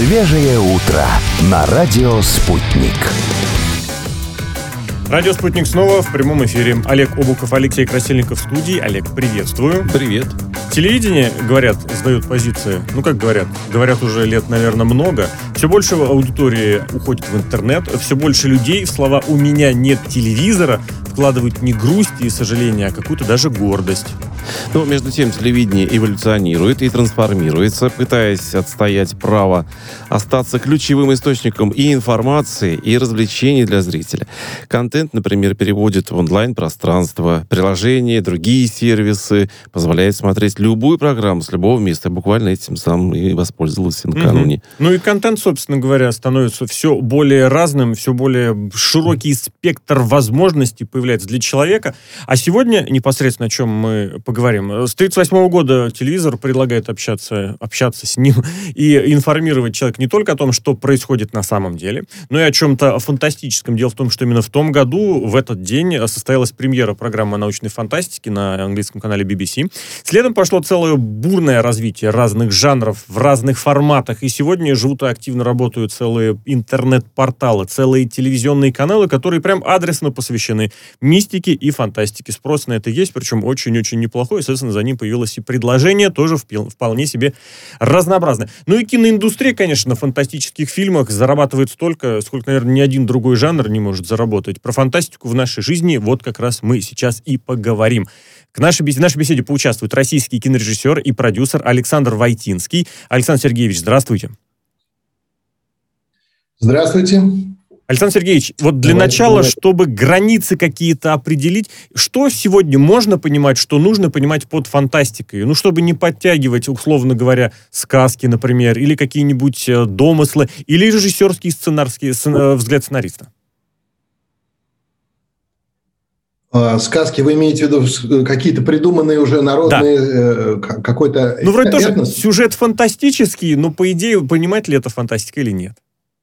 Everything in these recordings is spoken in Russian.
Свежее утро на радио «Спутник». Радио «Спутник» снова в прямом эфире. Олег Обухов, Алексей Красильников в студии. Олег, приветствую. Привет. Телевидение, говорят, сдают позиции. Как говорят? Говорят уже лет, наверное, много. Все больше аудитории уходит в интернет. Все больше людей в слова «у меня нет телевизора» вкладывают не грусть и сожаление, а какую-то даже гордость. Между тем, телевидение эволюционирует и трансформируется, пытаясь отстоять право остаться ключевым источником и информации, и развлечений для зрителя. Контент, например, переводит в онлайн-пространство, приложения, другие сервисы, позволяет смотреть любую программу с любого места. Буквально этим сам и воспользовался накануне. И контент, собственно говоря, становится все более разным, все более широкий спектр возможностей появляется для человека. А сегодня непосредственно о чем мы поговорим. С 1938 года телевизор предлагает общаться с ним и информировать человека не только о том, что происходит на самом деле, но и о чем-то фантастическом. Дело в том, что именно в том году, в этот день, состоялась премьера программы научной фантастики на английском канале BBC. Следом пошло целое бурное развитие разных жанров в разных форматах. И сегодня живут и активно работают целые интернет-порталы, целые телевизионные каналы, которые прям адресно посвящены мистике и фантастике. Спрос на это есть, причем очень-очень неплохой. И, соответственно, за ним появилось и предложение, тоже вполне себе разнообразное. И киноиндустрия, конечно, на фантастических фильмах зарабатывает столько, сколько, наверное, ни один другой жанр не может заработать. Про фантастику в нашей жизни вот как раз мы сейчас и поговорим. В нашей беседе поучаствует российский кинорежиссер и продюсер Александр Войтинский. Александр Сергеевич, здравствуйте. Здравствуйте. Александр Сергеевич, для начала, чтобы границы какие-то определить, что сегодня можно понимать, что нужно понимать под фантастикой? Чтобы не подтягивать, условно говоря, сказки, например, или какие-нибудь домыслы, или режиссерский взгляд сценариста. Сказки вы имеете в виду какие-то придуманные уже народные, да. Какой-то... вроде тоже сюжет фантастический, но, по идее, понимать ли это фантастика или нет?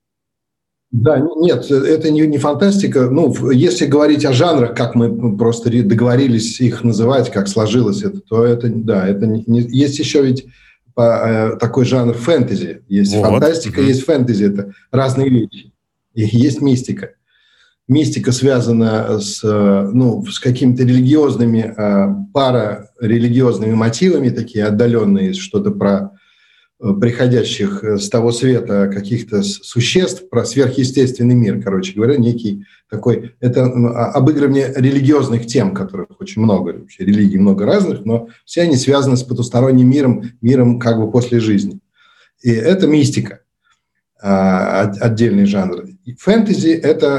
Да, нет, это не фантастика. Если говорить о жанрах, как мы просто договорились их называть, как сложилось это, то это, да, это не... Есть еще ведь такой жанр фэнтези. Есть фантастика, есть фэнтези. Это разные вещи. И есть мистика. Мистика связана с какими-то религиозными, парарелигиозными мотивами, такие отдаленные, что-то про приходящих с того света каких-то существ, про сверхъестественный мир, короче говоря, некий такой... Это обыгрывание религиозных тем, которых очень много, вообще религий много разных, но все они связаны с потусторонним миром как бы после жизни. И это мистика, отдельный жанр. И фэнтези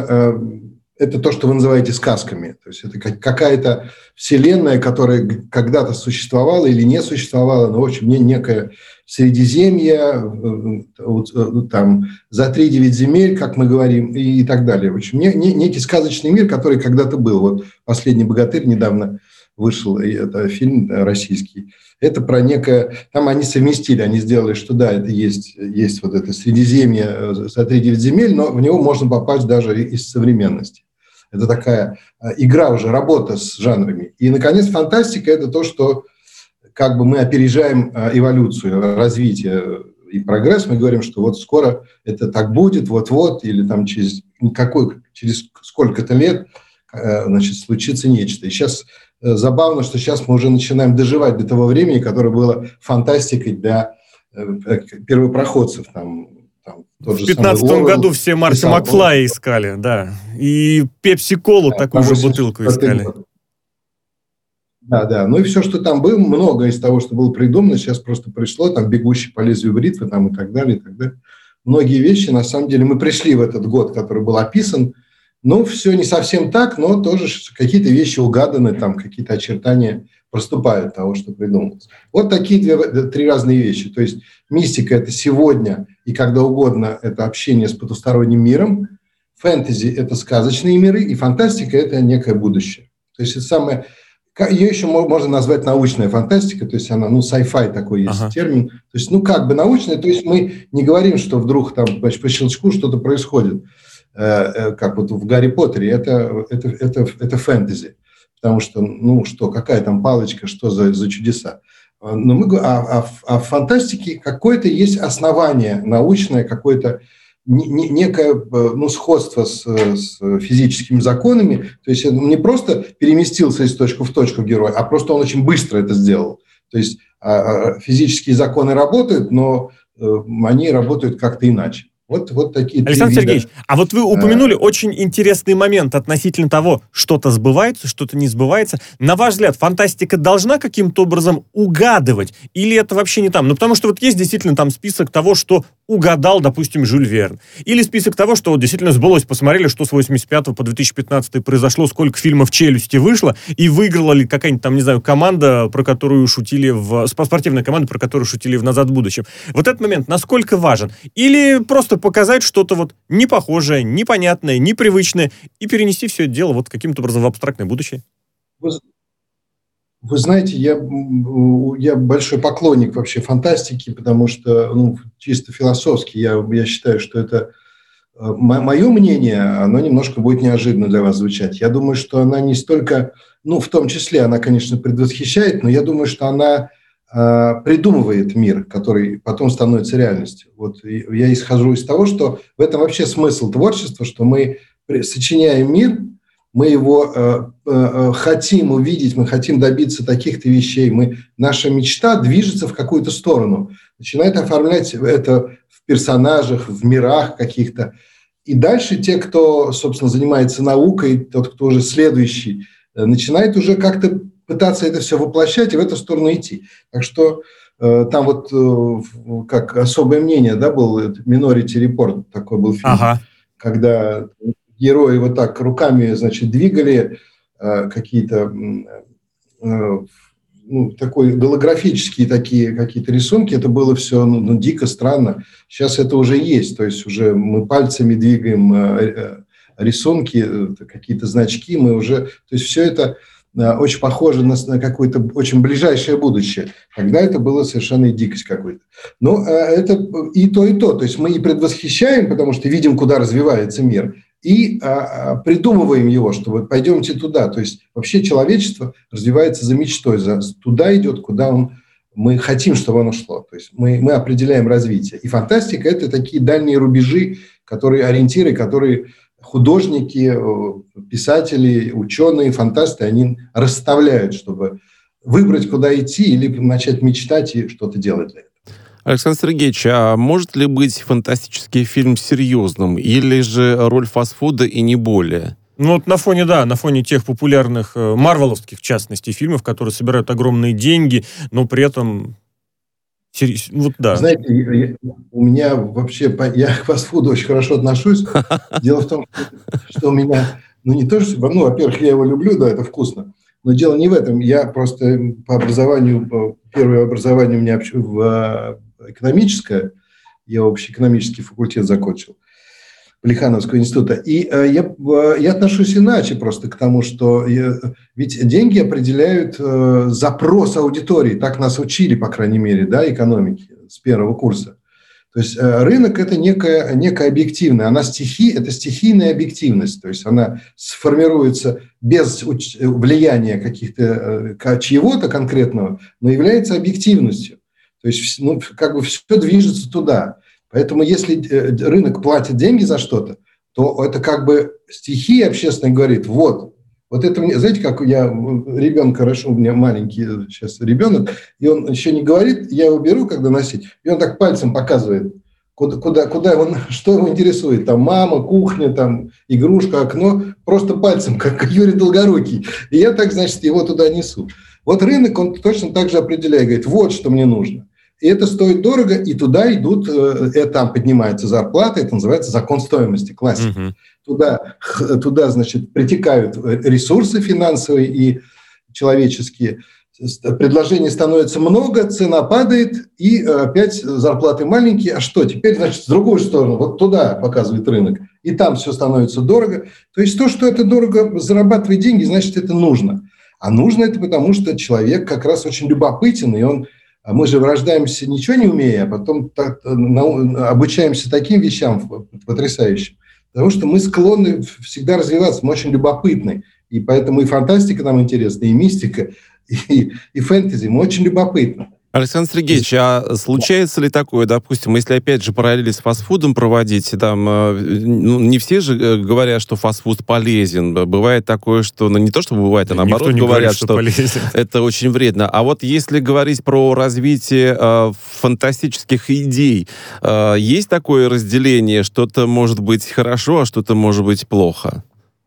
– это то, что вы называете сказками. То есть это какая-то вселенная, которая когда-то существовала или не существовала, но, в общем, некое Средиземье, там, за 3-9 земель, как мы говорим, и так далее. В общем, некий сказочный мир, который когда-то был. «Последний богатырь» недавно вышел, это фильм российский. Это про некое... Там они совместили, они сделали, что да, это есть вот это Средиземье за 3-9 земель, но в него можно попасть даже из современности. Это такая игра уже, работа с жанрами. И, наконец, фантастика – это то, что как бы мы опережаем эволюцию, развитие и прогресс. Мы говорим, что скоро это так будет, вот-вот, или там через сколько-то лет случится нечто. И сейчас забавно, что сейчас мы уже начинаем доживать до того времени, которое было фантастикой для первопроходцев, в 2015 году все Марти Макфлая искали, да. И Пепси-колу, такую же бутылку искали. Да. И все, что там было, много из того, что было придумано, сейчас просто пришло, там «Бегущий по лезвию бритвы», и так далее, и так далее. Многие вещи, на самом деле, мы пришли в этот год, который был описан. Все не совсем так, но тоже какие-то вещи угаданы, там какие-то очертания проступают того, что придумалось. Вот такие 3 разные вещи. То есть мистика – это сегодня и когда угодно, это общение с потусторонним миром. Фэнтези – это сказочные миры, и фантастика – это некое будущее. То есть это самое... Ее еще можно назвать научная фантастика, то есть она, sci-fi такой есть термин. То есть, как бы научная, то есть мы не говорим, что вдруг там по щелчку что-то происходит, как в «Гарри Поттере», это фэнтези. Потому что, какая там палочка, что за чудеса. Но в фантастике какое-то есть основание научное, какое-то некое сходство с физическими законами. То есть он не просто переместился из точки в точку герой, а просто он очень быстро это сделал. То есть физические законы работают, но они работают как-то иначе. Вот такие Александр Сергеевич, а вот вы упомянули очень интересный момент относительно того, что-то сбывается, что-то не сбывается. На ваш взгляд, фантастика должна каким-то образом угадывать? Или это вообще не там? Ну, потому что вот есть действительно там список того, что угадал, допустим, Жюль Верн. Или список того, что вот действительно сбылось. Посмотрели, что с 85 по 2015 произошло, сколько фильмов «Челюсти» вышло, и выиграла ли какая-нибудь там, не знаю, команда, про которую шутили спортивная команда, про которую шутили в «Назад в будущем». Вот этот момент насколько важен? Или просто показать что-то вот непохожее, непонятное, непривычное и перенести все это дело вот каким-то образом в абстрактное будущее? Вы знаете, я большой поклонник вообще фантастики, потому что, чисто философски, я считаю, что это мое мнение, оно немножко будет неожиданно для вас звучать. Я думаю, что она не столько, в том числе она, конечно, предвосхищает, но я думаю, что она придумывает мир, который потом становится реальностью. Вот я исхожу из того, что в этом вообще смысл творчества, что мы сочиняем мир, мы его хотим увидеть, мы хотим добиться таких-то вещей. Наша мечта движется в какую-то сторону, начинает оформлять это в персонажах, в мирах каких-то. И дальше те, кто, собственно, занимается наукой, тот, кто уже следующий, начинает уже как-то пытаться это все воплощать и в эту сторону идти. Так что там вот как особое мнение, да, был Minority Report, такой был фильм, когда герои вот так руками, значит, двигали какие-то такой голографические такие какие-то рисунки. Это было все дико странно. Сейчас это уже есть. То есть уже мы пальцами двигаем рисунки, какие-то значки. Мы уже... То есть все это очень похоже на какое-то очень ближайшее будущее. Тогда это было совершенно дикость какой-то. Но это и то, и то. То есть мы и предвосхищаем, потому что видим, куда развивается мир, и придумываем его, что вот пойдемте туда. То есть вообще человечество развивается за мечтой, туда идет, куда мы хотим, чтобы оно шло. То есть мы определяем развитие. И фантастика – это такие дальние рубежи, ориентиры, которые художники, писатели, ученые, фантасты, они расставляют, чтобы выбрать, куда идти, или начать мечтать и что-то делать для этого. Александр Сергеевич, а может ли быть фантастический фильм серьезным, или же роль фастфуда и не более? Вот на фоне тех популярных марвеловских, в частности, фильмов, которые собирают огромные деньги, но при этом... Вот, да. Знаете, у меня вообще... Я к фастфуду очень хорошо отношусь. Дело в том, что у меня... не то, что... во-первых, я его люблю, да, это вкусно. Но дело не в этом. Я просто по образованию... Первое образование у меня экономическое. Я общеэкономический факультет закончил. Плехановского института. И я отношусь иначе просто к тому, что ведь деньги определяют запрос аудитории. Так нас учили, по крайней мере, да, экономики с первого курса. То есть рынок – это некая объективная. Это стихийная объективность. То есть она сформируется без влияния каких-то чьего-то конкретного, но является объективностью. То есть все движется туда. Поэтому если рынок платит деньги за что-то, то это стихия общественная говорит, вот это мне, знаете, как я ребенка хорошо, у меня маленький сейчас ребенок, и он еще не говорит, я его беру, когда носить, и он так пальцем показывает, куда он, что его интересует, там мама, кухня, там игрушка, окно, просто пальцем, как Юрий Долгорукий. И я так, значит, его туда несу. Вот рынок, он точно так же определяет, говорит, вот что мне нужно. И это стоит дорого, и туда идут, там поднимается зарплата, это называется закон стоимости, классика. Туда, значит, притекают ресурсы финансовые и человеческие. Предложений становится много, цена падает, и опять зарплаты маленькие. А что? Теперь, значит, с другой стороны, вот туда показывает рынок, и там все становится дорого. То есть то, что это дорого зарабатывает деньги, значит, это нужно. А нужно это потому, что человек как раз очень любопытен, и мы же рождаемся ничего не умея, а потом обучаемся таким вещам потрясающим. Потому что мы склонны всегда развиваться, мы очень любопытны. И поэтому и фантастика нам интересна, и мистика, и фэнтези. Мы очень любопытны. Александр Сергеевич, а случается ли такое, допустим, если опять же параллели с фастфудом проводить, там не все же говорят, что фастфуд полезен. Бывает такое, что, не то чтобы бывает, а наоборот говорят, что это очень вредно. А вот если говорить про развитие фантастических идей, есть такое разделение, что-то может быть хорошо, а что-то может быть плохо?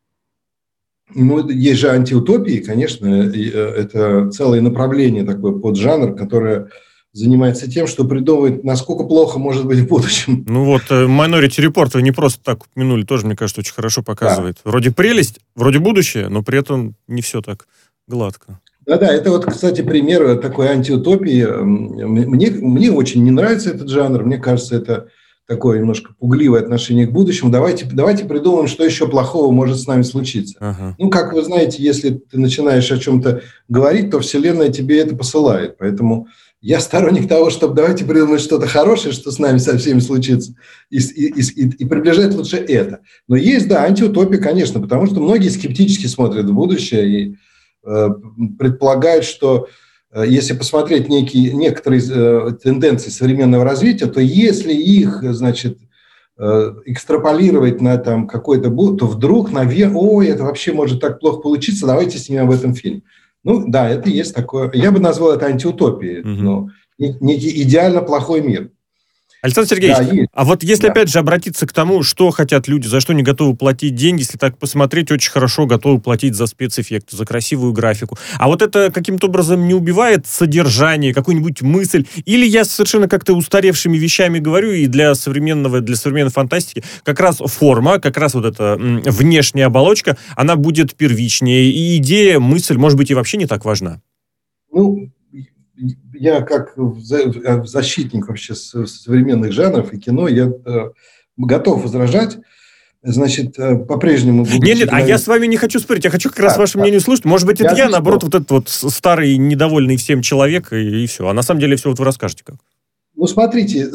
Ну, есть же антиутопии, конечно, это целое направление, такой поджанр, которое занимается тем, что придумывает, насколько плохо может быть в будущем. Ну вот, Minority Report вы не просто так упомянули, тоже, мне кажется, очень хорошо показывает. Да. Вроде прелесть, вроде будущее, но при этом не все так гладко. Да-да, это вот, кстати, пример такой антиутопии. Мне очень не нравится этот жанр, мне кажется, это такое немножко пугливое отношение к будущему. Давайте придумаем, что еще плохого может с нами случиться. Ага. Ну, как вы знаете, если ты начинаешь о чем-то говорить, то Вселенная тебе это посылает. Поэтому я сторонник того, чтобы давайте придумать что-то хорошее, что с нами со всеми случится, и приближать лучше это. Но есть, да, антиутопия, конечно, потому что многие скептически смотрят в будущее и предполагают, что если посмотреть некоторые тенденции современного развития, то если их, значит, экстраполировать на там какой-то, то вдруг, наверное, это вообще может так плохо получиться, давайте снимем об этом фильм. Ну, да, это есть такое. Я бы назвал это антиутопией. Но некий идеально плохой мир. Александр Сергеевич, а вот если опять же обратиться к тому, что хотят люди, за что не готовы платить деньги, если так посмотреть, очень хорошо готовы платить за спецэффекты, за красивую графику. А вот это каким-то образом не убивает содержание, какую-нибудь мысль? Или я совершенно как-то устаревшими вещами говорю, и для современной фантастики как раз форма, как раз вот эта внешняя оболочка, она будет первичнее, и идея, мысль, может быть, и вообще не так важна? Ну, я как защитник вообще современных жанров и кино, я готов возражать. Значит, по-прежнему... Нет, а я с вами не хочу спорить, я хочу как раз ваше мнение слушать. Может быть, это я наоборот, вот этот вот старый, недовольный всем человек, и все. А на самом деле все вот вы расскажете как. Ну, смотрите,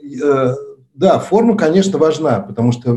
да, форма, конечно, важна, потому что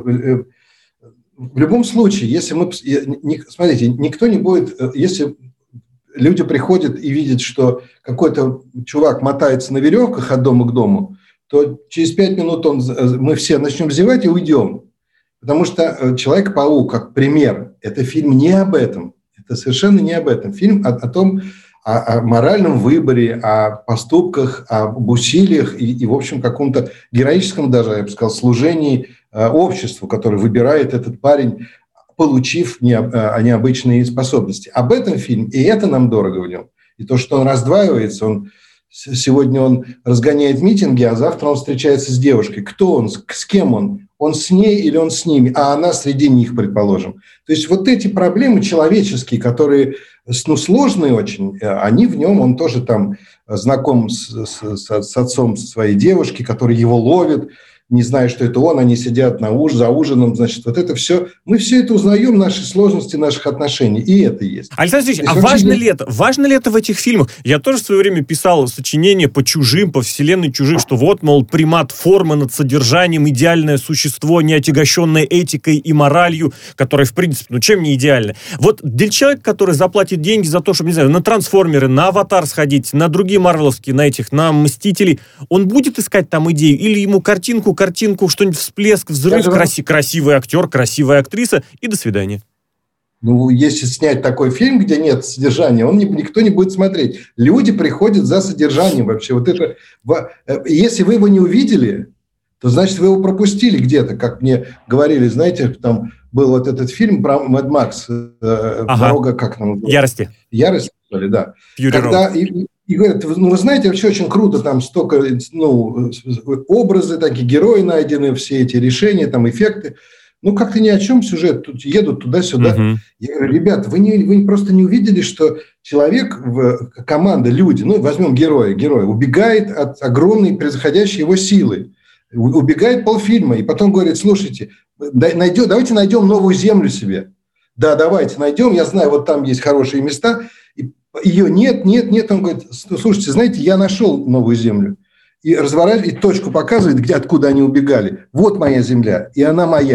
в любом случае, если мы... Смотрите, никто не будет... Если люди приходят и видят, что какой-то чувак мотается на веревках от дома к дому, то через 5 минут мы все начнем зевать и уйдем. Потому что «Человек-паук», как пример, это фильм не об этом. Это совершенно не об этом. Фильм о том, о моральном выборе, о поступках, об усилиях и в общем, каком-то героическом даже, я бы сказал, служении обществу, которое выбирает этот парень, получив необычные способности. Об этом фильм, и это нам дорого в нем. И то, что он раздваивается, сегодня он разгоняет митинги, а завтра он встречается с девушкой. Кто он, с кем он? Он с ней или он с ними? А она среди них, предположим. То есть вот эти проблемы человеческие, которые сложные очень, они в нем, он тоже там знаком с отцом своей девушки, который его ловит, не зная, что это он, они сидят за ужином, значит, вот это все. Мы все это узнаем, наши сложности наших отношений, и это есть. Александр Сергеевич, важно ли это в этих фильмах? Я тоже в свое время писал сочинения по чужим, по вселенной чужих, что вот, мол, примат формы над содержанием, идеальное существо, не отягощенное этикой и моралью, которое, в принципе, чем не идеально. Вот для человека, который заплатит деньги за то, чтобы, не знаю, на «Трансформеры», на «Аватар» сходить, на другие марвеловские, на «Мстителей», он будет искать там идею или ему картинку, что-нибудь, всплеск, взрыв, красивый актер, красивая актриса, и до свидания. Ну, если снять такой фильм, где нет содержания, никто не будет смотреть. Люди приходят за содержанием вообще. Вот это, если вы его не увидели, то, значит, вы его пропустили где-то, как мне говорили, знаете, там был вот этот фильм про Мэд Макс, «Дорога», как там? «Ярости». «Ярость», что ли, да. Когда... И говорят, вы знаете, вообще очень круто, там столько, образы такие, герои найдены, все эти решения, там эффекты. Как-то ни о чем сюжет, тут едут туда-сюда. Я говорю, ребят, вы просто не увидели, что человек, команда, люди, возьмем героя, убегает от огромной превосходящей его силы, убегает полфильма, и потом говорит, слушайте, давайте найдем новую землю себе. Да, давайте найдем, я знаю, вот там есть хорошие места. Ее нет. Он говорит, слушайте, знаете, я нашел новую землю. И разворачивает, и точку показывает, откуда они убегали. Вот моя земля, и она моя.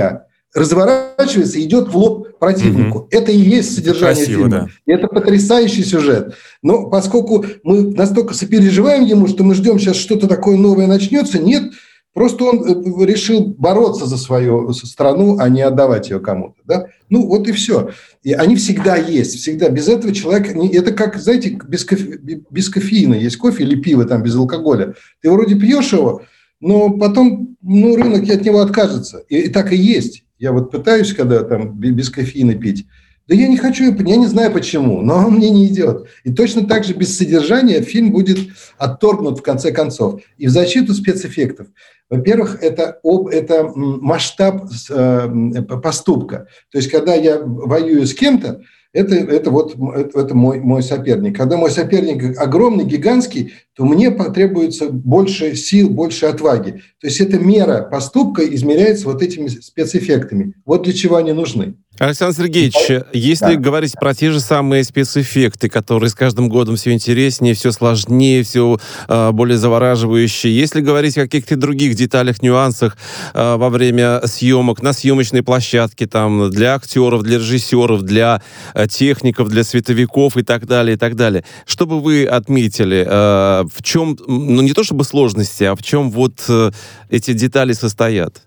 разворачивается и идет в лоб противнику. Это и есть содержание фильма. Да. И это потрясающий сюжет. Но поскольку мы настолько сопереживаем ему, что мы ждем, сейчас что-то такое новое начнется, нет, просто он решил бороться за свою страну, а не отдавать ее кому-то. Да? Ну, вот и все. И они всегда есть. Всегда. Без этого человек... Это как, знаете, без кофеина. Есть кофе или пиво там без алкоголя. Ты вроде пьешь его, но потом рынок от него откажется. И так и есть. Я вот пытаюсь, когда там без кофеина пить. Да я не хочу, я не знаю почему, но он мне не идет. И точно так же без содержания фильм будет отторгнут в конце концов. И в защиту спецэффектов. Во-первых, это масштаб поступка. То есть, когда я воюю с кем-то, это мой соперник. Когда мой соперник огромный, гигантский, то мне потребуется больше сил, больше отваги. То есть, эта мера поступка измеряется вот этими спецэффектами. Вот для чего они нужны. Александр Сергеевич, если говорить про те же самые спецэффекты, которые с каждым годом все интереснее, все сложнее, все более завораживающе, если говорить о каких-то других деталях, нюансах во время съемок, на съемочной площадке, там, для актеров, для режиссеров, для техников, для световиков и так далее, что бы вы отметили, в чем, не то чтобы сложности, а в чем вот эти детали состоят?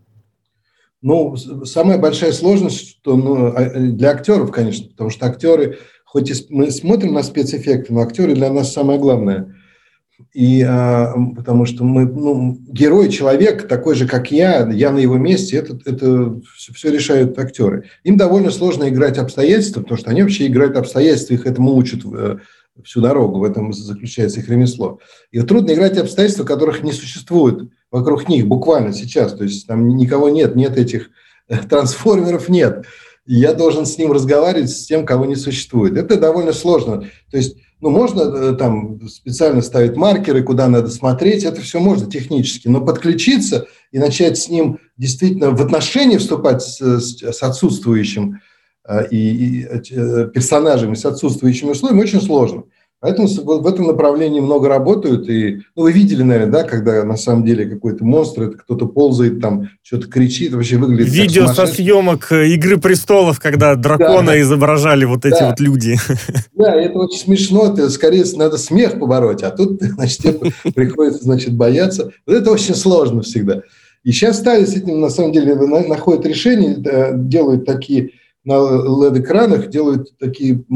Самая большая сложность, что для актеров, конечно, потому что актеры, хоть и мы смотрим на спецэффекты, но актеры для нас самое главное. И потому что герой, человек, такой же, как я на его месте, это все решают актеры. Им довольно сложно играть обстоятельства, потому что они вообще играют обстоятельства, их этому учат всю дорогу, в этом заключается их ремесло. И трудно играть обстоятельства, которых не существует вокруг них буквально сейчас. То есть там никого нет этих трансформеров нет. И я должен с ним разговаривать, с тем, кого не существует. Это довольно сложно. То есть, можно там специально ставить маркеры, куда надо смотреть, это все можно технически, но подключиться и начать с ним действительно в отношения вступать с отсутствующим и персонажами с отсутствующими условиями очень сложно. Поэтому в этом направлении много работают. И, вы видели, наверное, да, когда на самом деле какой-то монстр, это кто-то ползает, там что-то кричит, вообще выглядит видео со съемок «Игры престолов», когда дракона изображали вот эти вот люди. Да, это очень смешно, это скорее надо смех побороть, а тут, значит, приходится, бояться. Вот это очень сложно всегда. И сейчас стали с этим, на самом деле, находят решения, делают такие на LED-экранах, делают такие,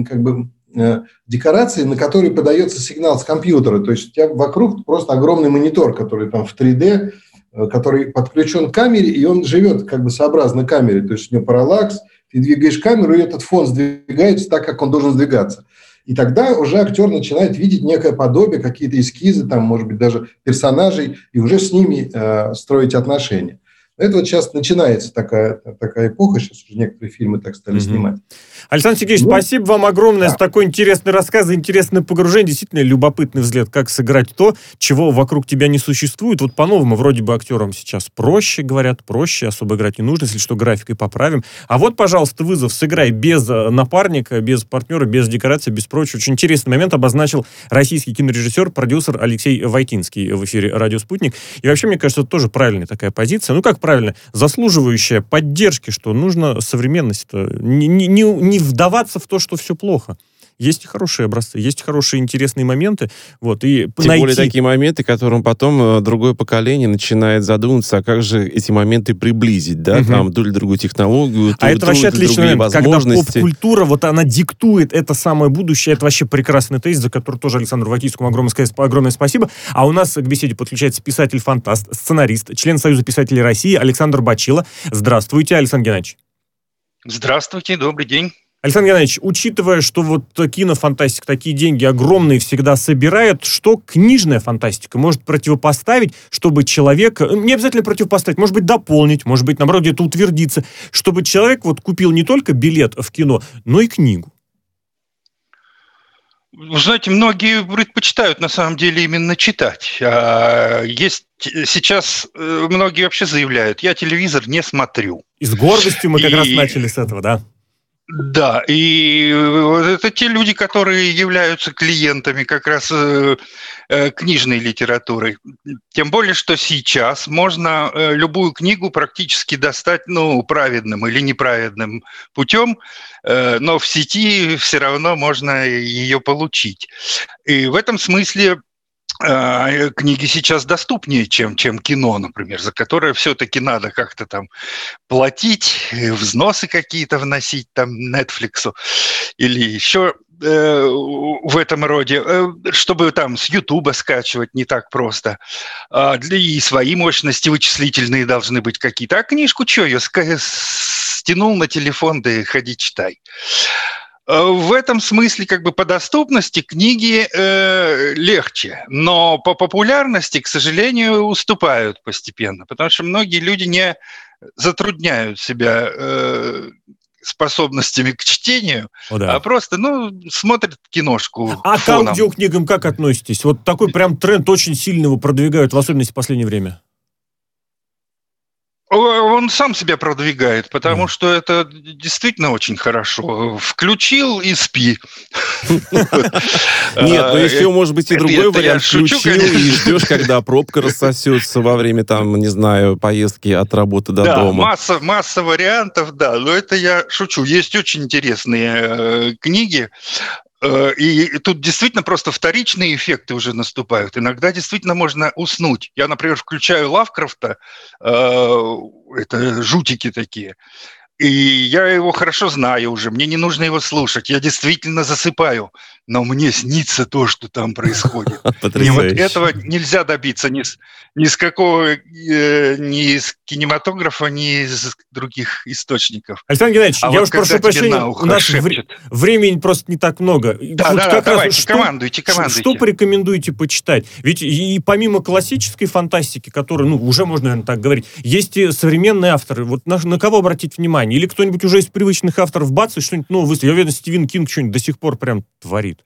декорации, на которые подается сигнал с компьютера. То есть у тебя вокруг просто огромный монитор, который там в 3D, который подключен к камере, и он живет сообразно камере. То есть у него параллакс, ты двигаешь камеру, и этот фон сдвигается так, как он должен сдвигаться. И тогда уже актер начинает видеть некое подобие, какие-то эскизы, там, может быть, даже персонажей, и уже с ними строить отношения. Это вот сейчас начинается такая эпоха, сейчас уже некоторые фильмы так стали снимать. Александр Сергеевич, спасибо вам огромное за такой интересный рассказ, интересное погружение, действительно любопытный взгляд, как сыграть то, чего вокруг тебя не существует. Вот по-новому вроде бы актерам сейчас проще, говорят, проще, особо играть не нужно, если что, графикой поправим. А вот, пожалуйста, вызов, сыграй без напарника, без партнера, без декорации, без прочего. Очень интересный момент обозначил российский кинорежиссер, продюсер Алексей Войтинский в эфире «Радио Спутник». И вообще, мне кажется, это тоже правильная такая позиция. Как правильно, заслуживающая поддержки, что нужно современность-то не вдаваться в то, что все плохо. Есть и хорошие образцы, есть хорошие интересные моменты. И Тем более такие моменты, которым потом другое поколение начинает задумываться, а как же эти моменты приблизить, да, там, ту или другую технологию, это вообще отличный момент, когда поп-культура, она диктует это самое будущее, это вообще прекрасный тезис, за который тоже Александру Войтинскому огромное спасибо. А у нас к беседе подключается писатель-фантаст, сценарист, член Союза писателей России Александр Бачило. Здравствуйте, Александр Геннадьевич. Здравствуйте, добрый день. Александр Геннадьевич, учитывая, что кинофантастика такие деньги огромные всегда собирает, что книжная фантастика может противопоставить, чтобы человек, не обязательно противопоставить, может быть, дополнить, может быть, наоборот, где-то утвердиться, чтобы человек купил не только билет в кино, но и книгу? Вы знаете, многие предпочитают на самом деле именно читать. Сейчас многие вообще заявляют, я телевизор не смотрю. И с гордостью мы как раз начали с этого, да? Да, и вот это те люди, которые являются клиентами как раз книжной литературы. Тем более, что сейчас можно любую книгу практически достать, праведным или неправедным путем, но в сети все равно можно ее получить. И в этом смысле книги сейчас доступнее, чем кино, например, за которое все-таки надо как-то там платить, взносы какие-то вносить там Netflix'у или еще в этом роде, чтобы там с Ютуба скачивать не так просто. И свои мощности вычислительные должны быть какие-то. А книжку что, ее стянул на телефон, да и ходи читай. В этом смысле как бы по доступности книги легче, но по популярности, к сожалению, уступают постепенно, потому что многие люди не затрудняют себя способностями к чтению, а просто, смотрят киношку А к фоном. аудиокнигам как относитесь? Вот такой прям тренд очень сильно его продвигают, в особенности в последнее время. Он сам себя продвигает, потому что это действительно очень хорошо. Включил и спи. Нет, но еще может быть и другой вариант. Включил и ждешь, когда пробка рассосется во время, там, не знаю, поездки от работы до дома. Да, масса вариантов, да. Но это я шучу. Есть очень интересные книги. И тут действительно просто вторичные эффекты уже наступают. Иногда действительно можно уснуть. Я, например, включаю Лавкрафта, это жутики такие, и я его хорошо знаю уже, мне не нужно его слушать, я действительно засыпаю, но мне снится то, что там происходит. И вот этого нельзя добиться ни с кинематографа, ни из других источников. Александр Геннадьевич, я уж прошу прощения, у нас времени просто не так много. Да, давайте, командуйте. Что порекомендуете почитать? Ведь и помимо классической фантастики, которая, уже можно, наверное, так говорить, есть и современные авторы. Вот на кого обратить внимание? Или кто-нибудь уже из привычных авторов бац, и что-нибудь новое выставит? Я уверен, Стивен Кинг что-нибудь до сих пор прям творит.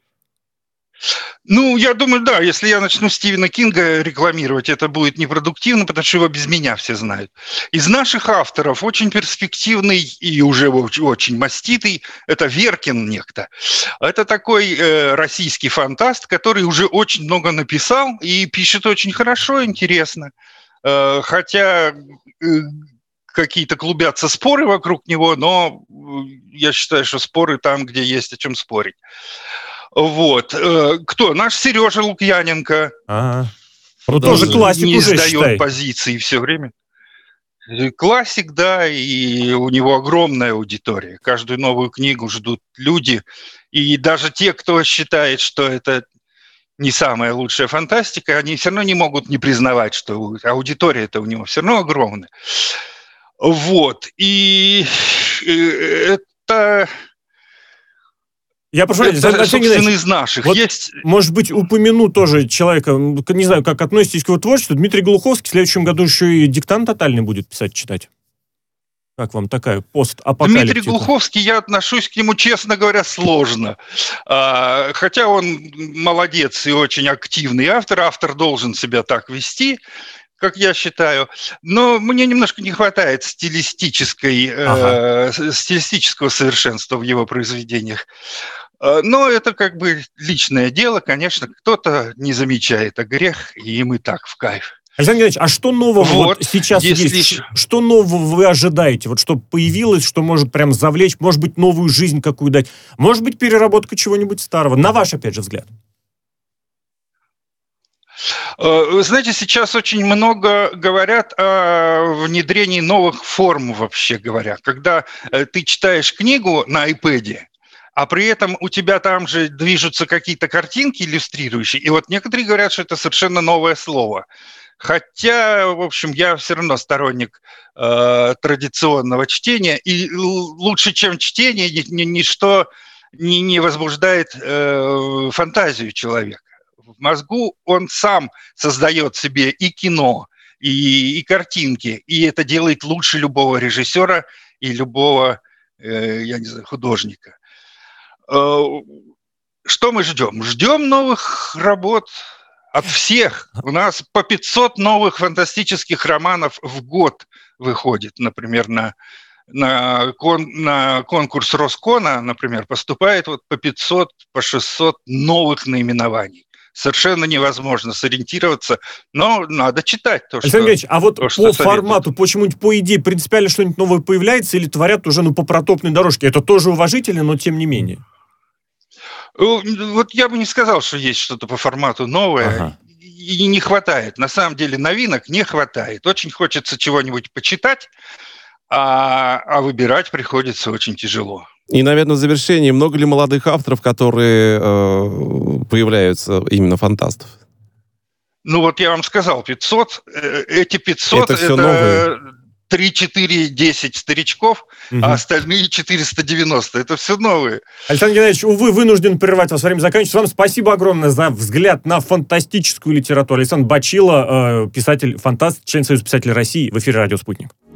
Я думаю, да, если я начну Стивена Кинга рекламировать, это будет непродуктивно, потому что его без меня все знают. Из наших авторов очень перспективный и уже очень маститый, это Веркин некто. Это такой российский фантаст, который уже очень много написал и пишет очень хорошо, интересно. Хотя какие-то клубятся споры вокруг него, но я считаю, что споры там, где есть о чем спорить. Вот. Кто? Наш Сережа Лукьяненко. Тоже классик не уже, сдает считай. позиции все время. Классик, да, и у него огромная аудитория. Каждую новую книгу ждут люди. И даже те, кто считает, что это не самая лучшая фантастика, они все равно не могут не признавать, что аудитория-то у него все равно огромная. Вот. И это... Я прошу, собственно, из наших. Вот, есть... Может быть, упомяну тоже человека, не знаю, как относитесь к его творчеству. Дмитрий Глуховский в следующем году еще и «Диктант тотальный» будет писать, читать. Как вам такая постапокалиптика? Дмитрий Глуховский, я отношусь к нему, честно говоря, сложно. Хотя он молодец и очень активный автор. Автор должен себя так вести, как я считаю. Но мне немножко не хватает стилистического совершенства в его произведениях. Но это как бы личное дело, конечно, кто-то не замечает, а грех, и им и так в кайф. Александр Геннадьевич, а что нового вот сейчас есть? Что нового вы ожидаете? Вот что появилось, что может прям завлечь, может быть, новую жизнь какую дать, может быть, переработка чего-нибудь старого, на ваш, опять же, взгляд? Вы знаете, сейчас очень много говорят о внедрении новых форм, вообще говоря. Когда ты читаешь книгу на iPad, а при этом у тебя там же движутся какие-то картинки иллюстрирующие, и вот некоторые говорят, что это совершенно новое слово. Хотя, в общем, я все равно сторонник традиционного чтения, и лучше, чем чтение, ничто не возбуждает фантазию человека. В мозгу он сам создает себе и кино, и картинки, и это делает лучше любого режиссера и любого, я не знаю, художника. Что мы ждем? Ждем новых работ от всех. У нас по 500 новых фантастических романов в год выходит, например, на на конкурс Роскона, например, поступает вот по 500, по 600 новых наименований. Совершенно невозможно сориентироваться, но надо читать то, Александр Геннадьевич, а вот по формату, почему-нибудь, по идее, принципиально что-нибудь новое появляется или творят уже по протопной дорожке? Это тоже уважительно, но тем не менее. Вот я бы не сказал, что есть что-то по формату новое. Ага. И не хватает. На самом деле новинок не хватает. Очень хочется чего-нибудь почитать, а выбирать приходится очень тяжело. И, наверное, в завершении, много ли молодых авторов, которые появляются именно фантастов? Ну вот я вам сказал, 500. Эти 500 это все новые. 3, 4, 10 старичков, а остальные 490. Это все новые. Александр Геннадьевич, увы, вынужден прервать вас. Время заканчивается. Вам спасибо огромное за взгляд на фантастическую литературу. Александр Бачило, писатель-фантаст, член Союза писателей России, в эфире «Радио Спутник».